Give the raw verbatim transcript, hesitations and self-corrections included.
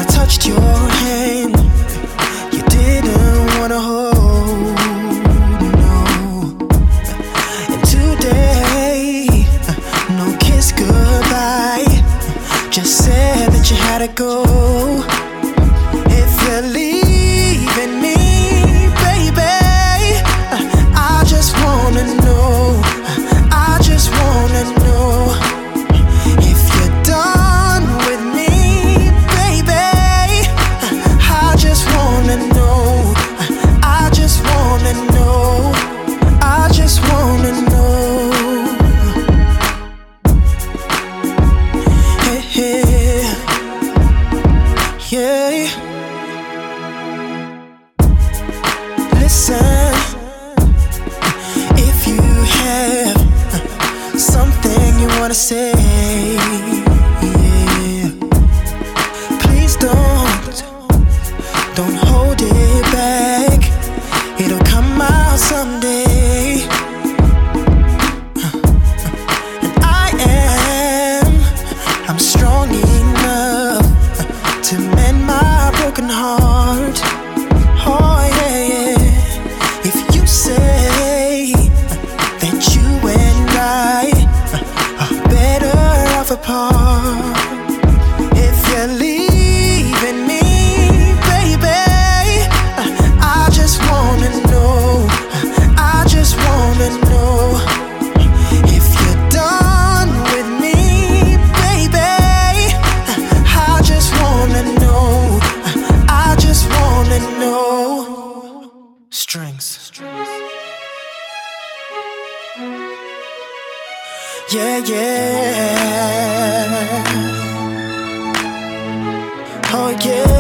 touched your hand, you didn't wanna hold, no. And today, no kiss goodbye, just said that you had to go. If you're leaving me, baby, I just wanna know, I just wanna know if you're done with me, baby. I just wanna know, I just wanna know, I just wanna know. Hey, hey, yeah. Listen, if you have something you wanna say, yeah, please don't, don't hold it back. It'll come out someday. And I am, I'm strong enough to mend my broken heart. Oh yeah, yeah. If you say that you and I are better off apart, if you're leaving me, baby, I just wanna know, I just wanna know if you're done with me, baby. I just wanna know, I just wanna know. Strings. Yeah, yeah. Oh, yeah.